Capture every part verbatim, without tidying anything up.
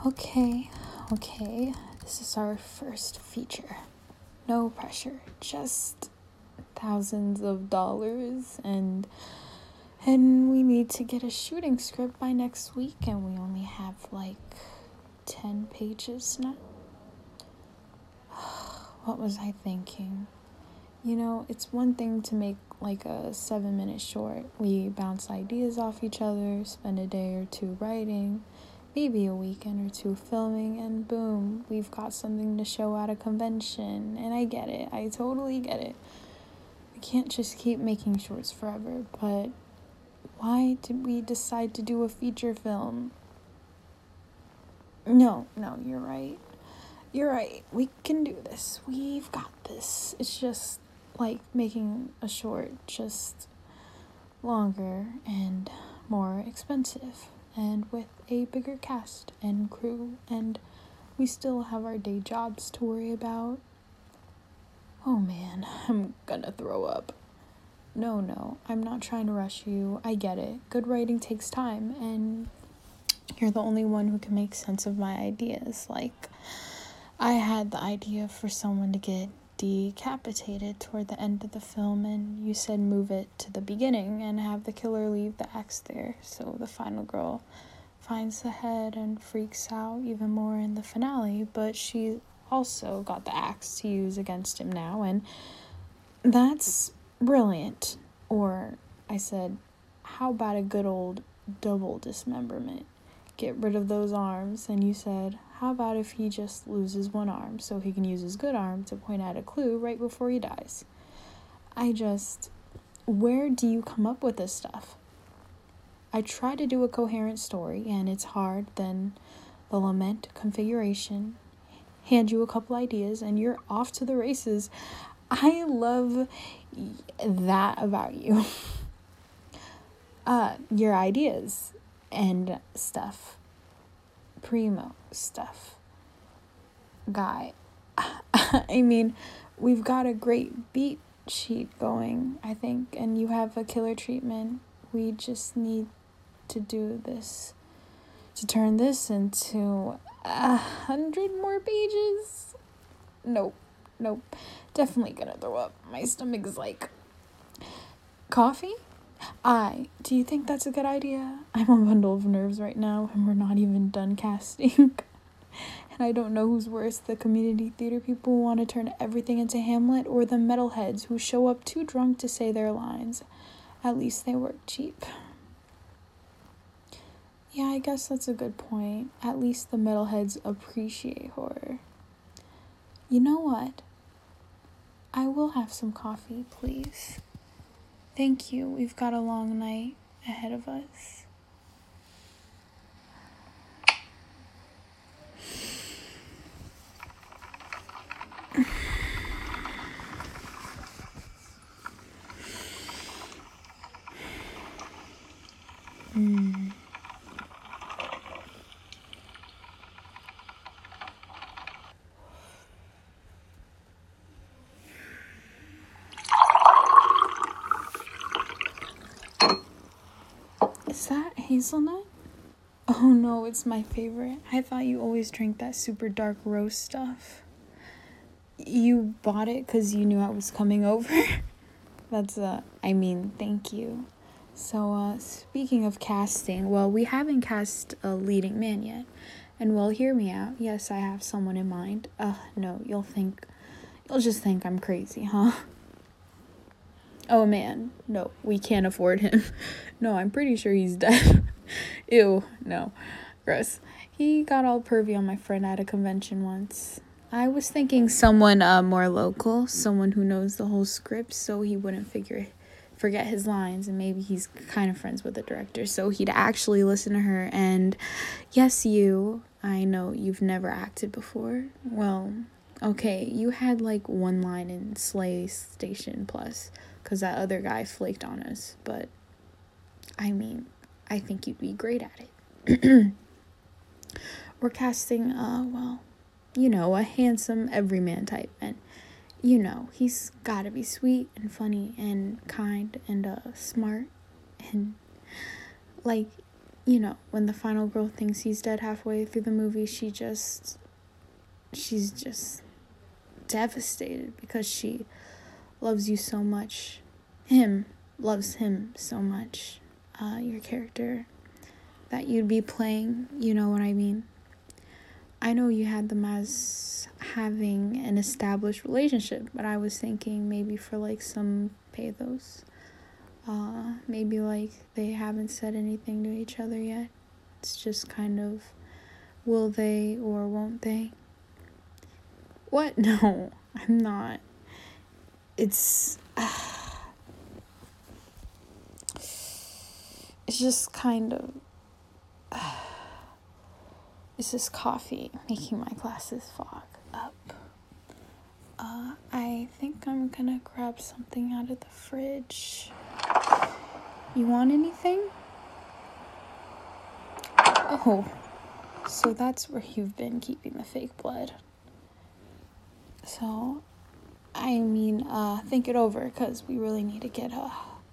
Okay, okay, this is our first feature. No pressure, just thousands of dollars, and and we need to get a shooting script by next week, and we only have like ten pages now. What was I thinking? You know, it's one thing to make like a seven minute short. We bounce ideas off each other, spend a day or two writing, maybe a weekend or two filming, and boom, we've got something to show at a convention. And I get it. I totally get it. We can't just keep making shorts forever, but why did we decide to do a feature film? No, no, you're right. You're right. We can do this. We've got this. It's just like making a short, just longer and more expensive, and with a bigger cast and crew, and we still have our day jobs to worry about. Oh man, I'm gonna throw up. No, no, I'm not trying to rush you. I get it. Good writing takes time, and you're the only one who can make sense of my ideas. Like, I had the idea for someone to get decapitated toward the end of the film, and you said move it to the beginning and have the killer leave the axe there, so the final girl finds the head and freaks out even more in the finale, but she also got the axe to use against him now, and that's brilliant. Or I said, how about a good old double dismemberment? Get rid of those arms. And you said, how about if he just loses one arm so he can use his good arm to point out a clue right before he dies? I just, where do you come up with this stuff? I try to do a coherent story, and it's hard. Then the lament configuration, hand you a couple ideas, and you're off to the races. I love that about you. uh, your ideas and stuff. Primo stuff. Guy. I mean, we've got a great beat sheet going, I think, and you have a killer treatment. We just need to do this, to turn this into a hundred more pages. Nope, nope. Definitely gonna throw up. My stomach is like, coffee? I, do you think that's a good idea? I'm a bundle of nerves right now, and we're not even done casting. And I don't know who's worse, the community theater people who want to turn everything into Hamlet, or the metalheads who show up too drunk to say their lines. At least they work cheap. Yeah, I guess that's a good point. At least the metalheads appreciate horror. You know what? I will have some coffee, please. Thank you. We've got a long night ahead of us. Hmm. Is that hazelnut? Oh no, it's my favorite. I thought you always drank that super dark roast stuff. You bought it because you knew I was coming over? That's, uh, I mean, thank you. So, uh, speaking of casting, well, we haven't cast a leading man yet. And well, hear me out. Yes, I have someone in mind. Uh, no, you'll think, you'll just think I'm crazy, huh? Oh man, no, we can't afford him. No, I'm pretty sure he's dead. Ew, no, gross. He got all pervy on my friend at a convention once. I was thinking someone uh, more local, someone who knows the whole script, so he wouldn't figure forget his lines, and maybe he's kind of friends with the director, so he'd actually listen to her. And yes, you, I know you've never acted before. Well, okay, you had like one line in Slay Station Plus, because that other guy flaked on us, but I mean, I think you'd be great at it. We're casting, uh, well, you know, a handsome everyman type, and, you know, he's gotta be sweet and funny and kind and, uh, smart, and, like, you know, when the final girl thinks he's dead halfway through the movie, she just, she's just devastated because she loves you so much. Him loves him so much. Uh, your character that you'd be playing, you know what I mean? I know you had them as having an established relationship, but I was thinking maybe for like some pathos. Uh, maybe like they haven't said anything to each other yet. It's just kind of will they or won't they? What? No, I'm not. It's uh, it's just kind of uh, it's this coffee making my glasses fog up. Uh, I think I'm gonna grab something out of the fridge. You want anything? Oh, so that's where you've been keeping the fake blood. So, I mean, uh, think it over, because we really need to get a...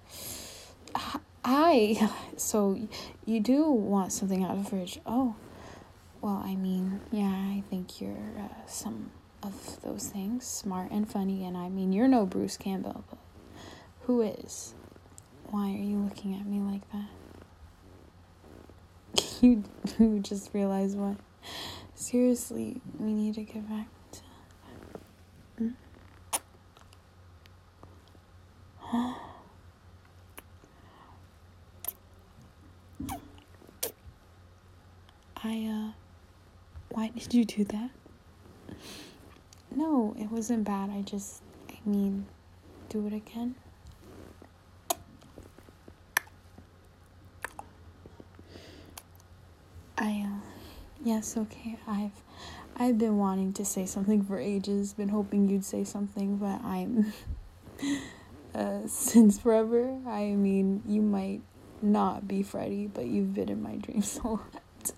I... So, you do want something out of the fridge. Oh, well, I mean, yeah, I think you're uh, some of those things, smart and funny, and I mean, you're no Bruce Campbell, but who is? Why are you looking at me like that? You, you just realized what? Seriously, we need to get back to... Mm? I, uh... Why did you do that? No, it wasn't bad. I just... I mean, do it again. I, uh... Yes, okay, I've... I've been wanting to say something for ages. Been hoping you'd say something, but I'm... uh, since forever. I mean, you might not be Freddy, but you've been in my dreams a lot.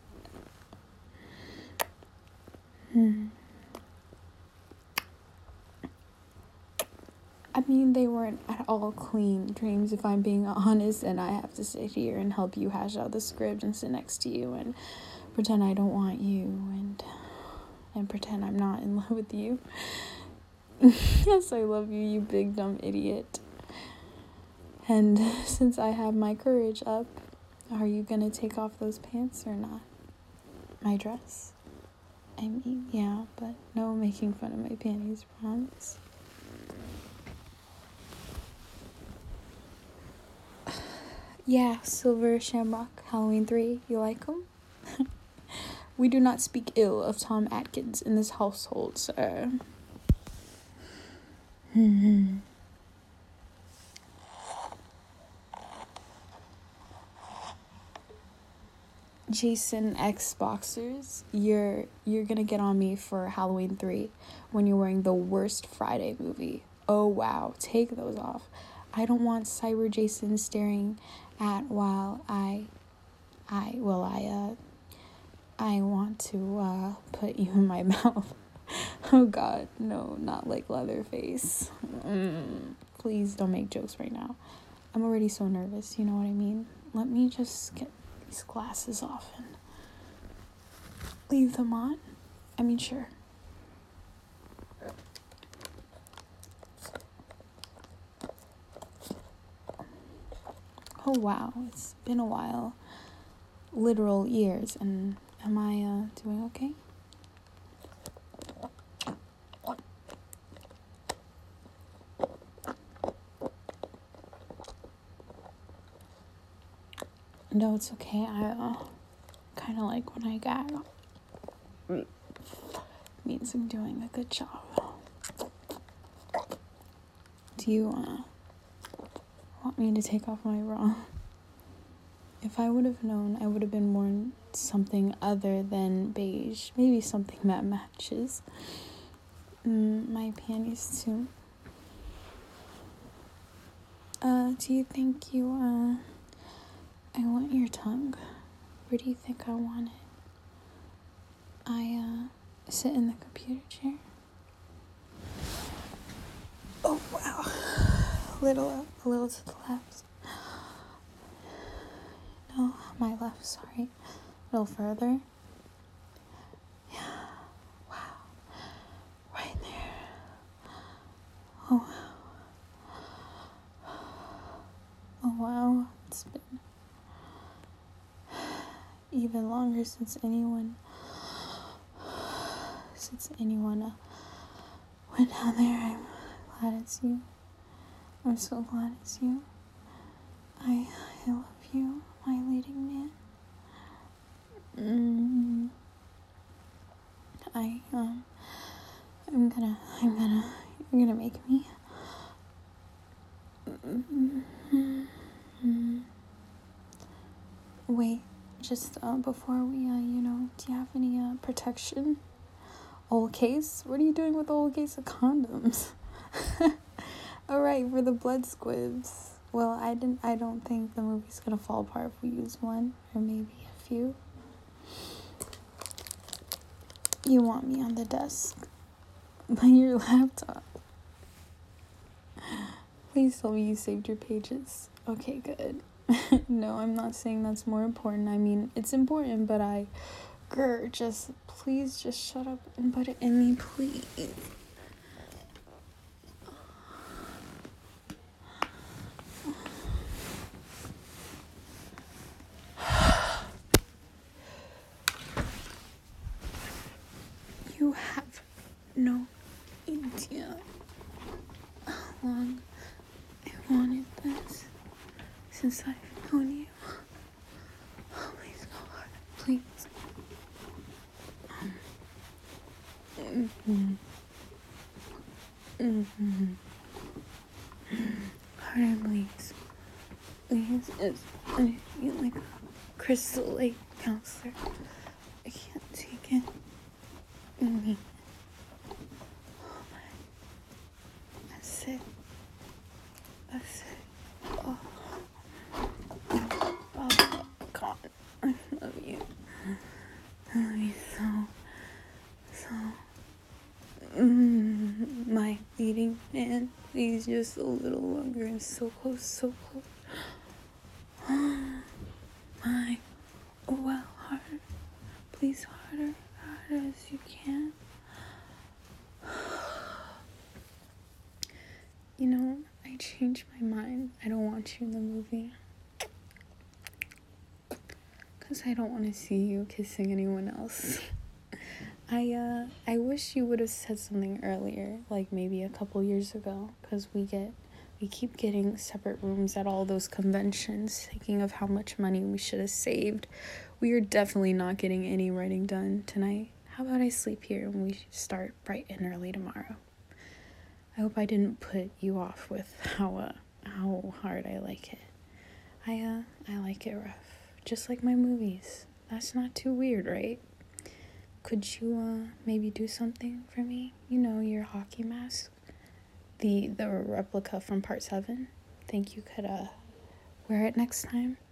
Hmm. I mean, they weren't at all clean dreams, if I'm being honest, and I have to sit here and help you hash out the script and sit next to you and pretend I don't want you and and pretend I'm not in love with you. Yes, I love you, you big dumb idiot. And since I have my courage up, are you gonna take off those pants or not? My dress? I mean, yeah, but no making fun of my panties, promise. Yeah, Silver Shamrock, Halloween three, you like them? We do not speak ill of Tom Atkins in this household, sir. Hmm. Jason X Boxers, you're you're gonna get on me for Halloween three when you're wearing the worst Friday movie. Oh wow, take those off. I don't want Cyber Jason staring at while I I well I uh I want to uh put you in my mouth. Oh god, no, not like Leatherface. Mm, please don't make jokes right now. I'm already so nervous, you know what I mean? Let me just get these glasses off and leave them on. I mean, sure. Oh wow, it's been a while. Literal years, and am I uh, doing okay? No, it's okay. I uh, kind of like when I gag. Means I'm doing a good job. Do you uh, want me to take off my bra? If I would have known, I would have been worn something other than beige. Maybe something that matches. Mm, my panties too. Uh, do you think you, uh, I want your tongue? Where do you think I want it? I, uh, sit in the computer chair. Oh, wow. A little up, a little to the left. No, my left. sorry. A little further. Yeah. Wow. Right there. Oh, wow. Oh, wow. It's been even longer since anyone, since anyone uh, went down there. I'm glad it's you. I'm so glad it's you. I, I love you, my leading man. Mm, I, um, I'm gonna, I'm gonna, you're gonna make me. Mm-hmm. Wait, just, uh, before we, uh, you know, do you have any, uh, protection? Old case? What are you doing with the old case of condoms? Alright, for the blood squibs. Well, I didn't, I don't think the movie's gonna fall apart if we use one, or maybe a few. You want me on the desk by your laptop. Please tell me you saved your pages. Okay, good. No, I'm not saying that's more important. I mean, it's important, but I... Grr, just... Please just shut up and put it in me, please. You have no idea how long I wanted this since I've known you. Oh, please go hard, please. Mm-hmm. Mm-hmm. Harder, please. Please, it's I feel like a Crystal Lake counselor. I can't take it. Mm-hmm. Oh my. That's it. That's it. Oh. Oh, God. I love you. I love you so, so. Mm, my leading man, please, just a little longer. I'm so close, so close. My, oh well, harder. Please, harder, harder as you can. You know, I changed my mind. I don't want you in the movie. Because I don't want to see you kissing anyone else. I, uh, I wish you would have said something earlier, like maybe a couple years ago, because we get, we keep getting separate rooms at all those conventions, thinking of how much money we should have saved. We are definitely not getting any writing done tonight. How about I sleep here and we start bright and early tomorrow? I hope I didn't put you off with how, uh, how hard I like it. I, uh, I like it rough, just like my movies. That's not too weird, right? Could you, uh, maybe do something for me? You know, your hockey mask? The, the replica from part seven? Think you could, uh, wear it next time?